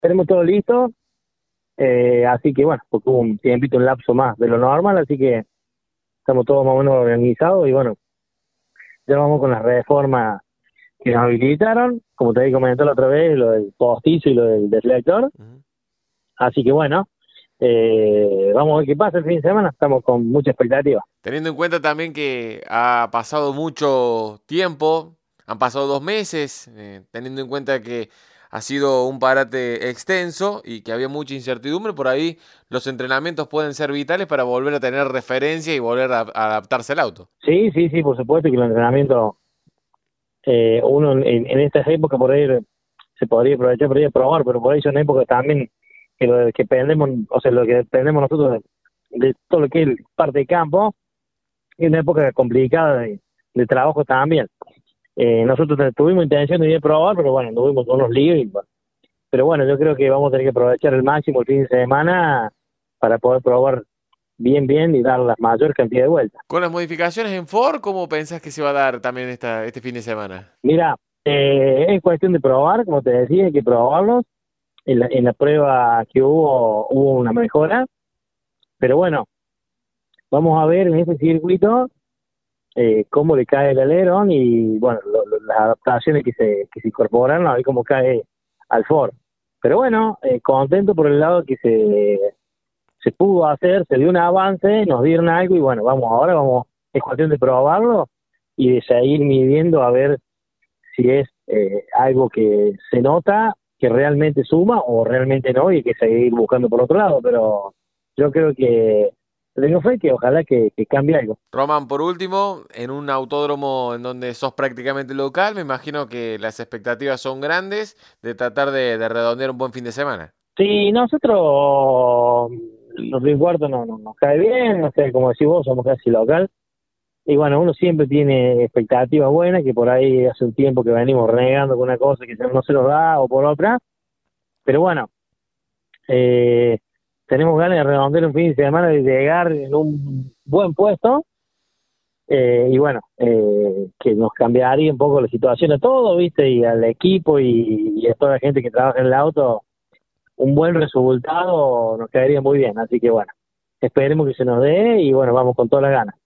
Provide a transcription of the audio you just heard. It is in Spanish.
tenemos todo listo, así que bueno, porque hubo un tiempito, un lapso más de lo normal, así que estamos todos más o menos organizados y bueno, ya vamos con las reformas que nos habilitaron, como te había comentado la otra vez, lo del postizo y lo del deflector, Ujú. así que bueno, vamos a ver qué pasa el fin de semana, estamos con mucha expectativa. Teniendo en cuenta también que ha pasado mucho tiempo, han pasado 2 meses, teniendo en cuenta que ha sido un parate extenso y que había mucha incertidumbre, por ahí los entrenamientos pueden ser vitales para volver a tener referencia y volver a adaptarse al auto. Sí, sí, sí, por supuesto que el entrenamiento, uno en estas épocas por ahí se podría aprovechar para ir a probar, pero por ahí son épocas también que dependemos, o sea, lo que dependemos nosotros de todo lo que es parte de campo, es una época complicada de trabajo también. Nosotros tuvimos intención de ir a probar, pero bueno, tuvimos unos líos, bueno. Pero bueno, yo creo que vamos a tener que aprovechar el máximo el fin de semana para poder probar bien, bien y dar la mayor cantidad de vueltas. Con las modificaciones en Ford, ¿cómo pensás que se va a dar también este fin de semana? Mira, es cuestión de probar, como te decía, hay que probarlos. En la prueba que hubo una mejora, pero bueno, vamos a ver en ese circuito cómo le cae el alerón y bueno, las adaptaciones que se incorporan, a ver cómo cae al Ford. Pero bueno, contento por el lado que se pudo hacer, se dio un avance, nos dieron algo y bueno, ahora vamos, es cuestión de probarlo y de seguir midiendo a ver si es algo que se nota, que realmente suma o realmente no y hay que seguir buscando por otro lado, pero yo creo que tengo fe que ojalá que cambie algo. Román, por último, en un autódromo en donde sos prácticamente local, me imagino que las expectativas son grandes de tratar de redondear un buen fin de semana. Sí, nosotros los Río Cuarto no nos cae bien, no sé, como decís vos, somos casi local. Y bueno, uno siempre tiene expectativas buenas, que por ahí hace un tiempo que venimos renegando con una cosa que no se nos da o por otra. Pero bueno, eh, tenemos ganas de redondear un fin de semana, de llegar en un buen puesto. Y bueno, que nos cambiaría un poco la situación a todos, ¿viste? Y al equipo y a toda la gente que trabaja en el auto, un buen resultado nos caería muy bien. Así que bueno, esperemos que se nos dé y bueno, vamos con todas las ganas.